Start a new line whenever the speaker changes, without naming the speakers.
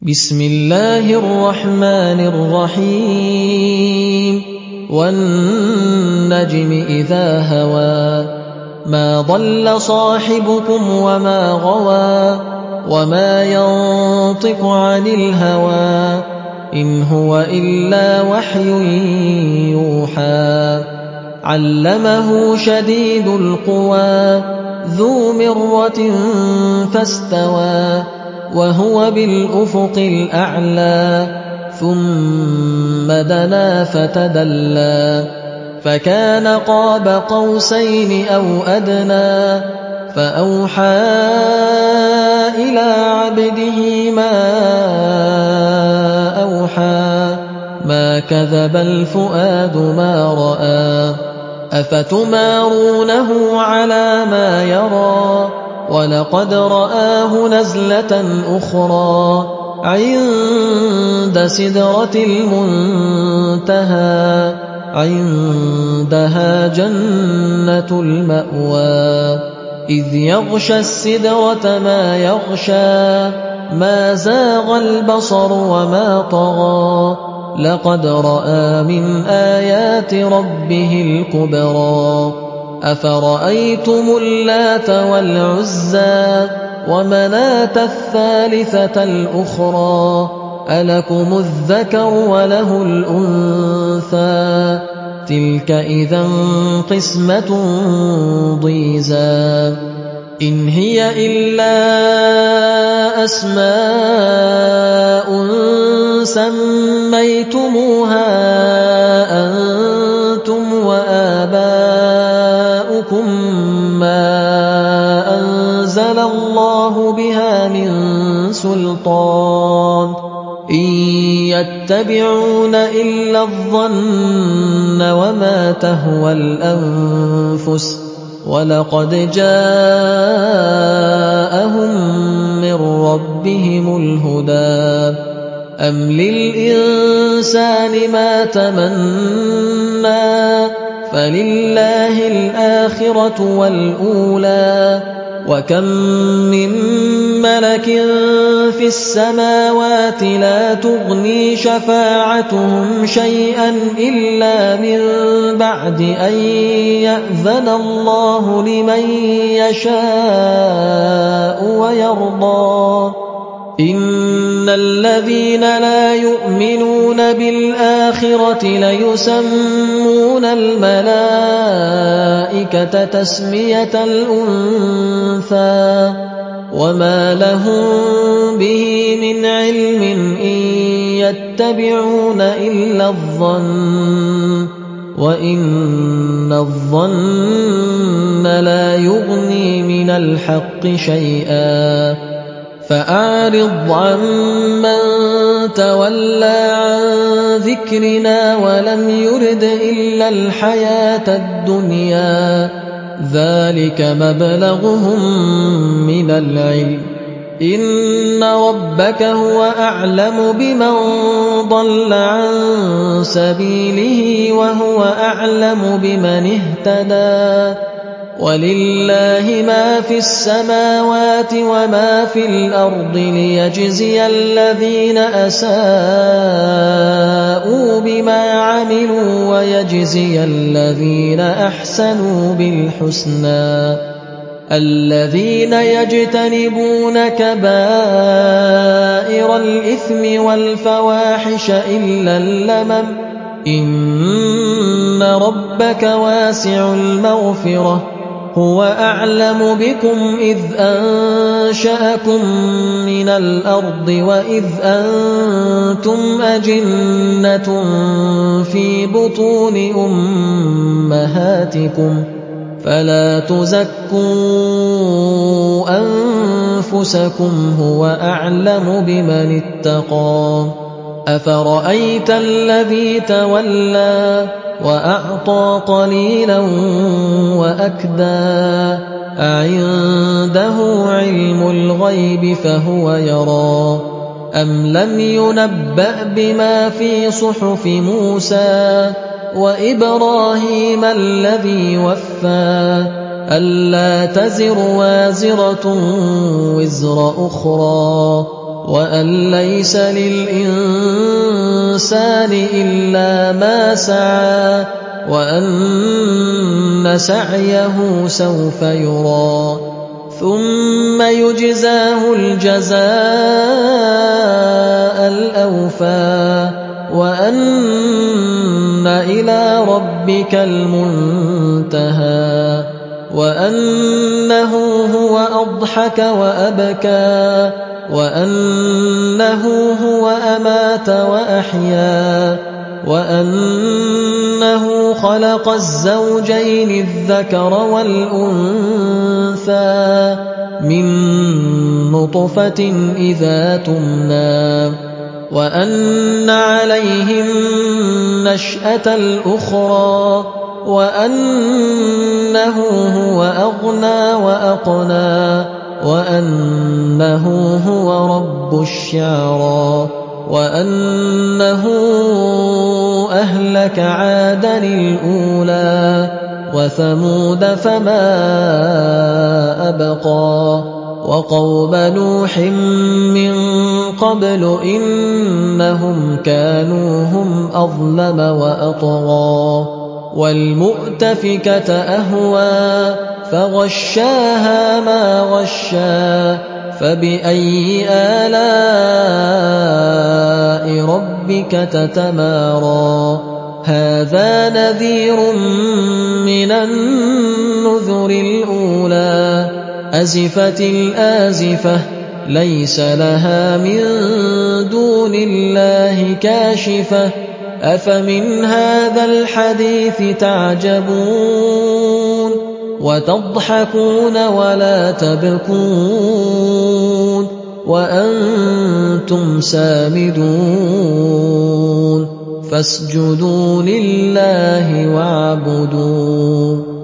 بسم الله الرحمن الرحيم والنجم إذا هوى ما ضل صاحبكم وما غوى وما ينطق عن الهوى إن هو إلا وحي يوحى علمه شديد القوى ذو مرة فاستوى وهو بالأفق الأعلى ثم دنا فتدلى فكان قاب قوسين أو أدنى فأوحى إلى عبده ما أوحى ما كذب الفؤاد ما رأى أفتمارونه على ما يرى ولقد رآه نزلة أخرى عند سدرة المنتهى عندها جنة المأوى إذ يغشى السدرة ما يغشى ما زاغ البصر وما طغى لقد رأى من آيات ربه الكبرى أفرأيتم اللات والعزى ومناة الثالثة الأخرى ألكم الذكر وله الأنثى تلك إذا قسمة ضيزى إن هي إلا أسماء سميتموها أنتم وآباؤكم ما أنزل الله بها من سلطان إن يتبعون إلا الظن وما تهوى الأنفس ولقد جاءهم من ربهم الهدى أم للإنسان ما تمنى فلله الآخرة والأولى وكم من ملك في السماوات لا تغني شفاعتهم شيئا إلا من بعد أن يأذن الله لمن يشاء ويرضى إن الذين لا يؤمنون بالآخرة ليسمون الملائكة تسمية الأنثى وما لهم به من علم إن يتبعون إلا الظن وإن الظن لا يغني من الحق شيئا فأعرض عمن تولى عن ذكرنا ولم يرد إلا الحياة الدنيا ذلك مبلغهم من العلم إن ربك هو أعلم بمن ضل عن سبيله وهو أعلم بمن اهتدى ولله ما في السماوات وما في الأرض ليجزي الذين أساءوا بما عملوا ويجزي الذين أحسنوا بالحسنى الذين يجتنبون كبائر الإثم والفواحش إلا اللمم إن ربك واسع المغفرة هو أعلم بكم إذ أنشأكم من الأرض وإذ أنتم أجنة في بطون أمهاتكم فلا تزكوا أنفسكم هو أعلم بمن اتقى أفرأيت الذي تولى وأعطى قليلا وأكدى أعنده علم الغيب فهو يرى أم لم ينبأ بما في صحف موسى وإبراهيم الذي وفى ألا تزر وازرة وزر أخرى وأن ليس للإنسان إلا ما سعى وأن سعيه سوف يرى ثم يجزاه الجزاء الأوفى وأن إلى ربك المنتهى وأنه هو أضحك وأبكى وأنه هو أمات وأحيا وأنه خلق الزوجين الذكر والأنثى من نطفة إذا تمنى وأن عليه النشأة الأخرى وأنه هو أغنى وأقنى وأنه هو رب الشعرى وأنه أهلك عادا الأولى وثمود فما أبقى وقوم نوح من قبل إنهم كانوا هم أظلم وأطغى والمؤتفكة أهوى فغشاها ما غشا فبأي آلاء ربك تتمارى هذا نذير من النذر الأولى أزفت الآزفة ليس لها من دون الله كاشفة أفمن هذا الحديث تعجبون وتضحكون ولا تبكون وأنتم سامدون فاسجدوا لله واعبدوا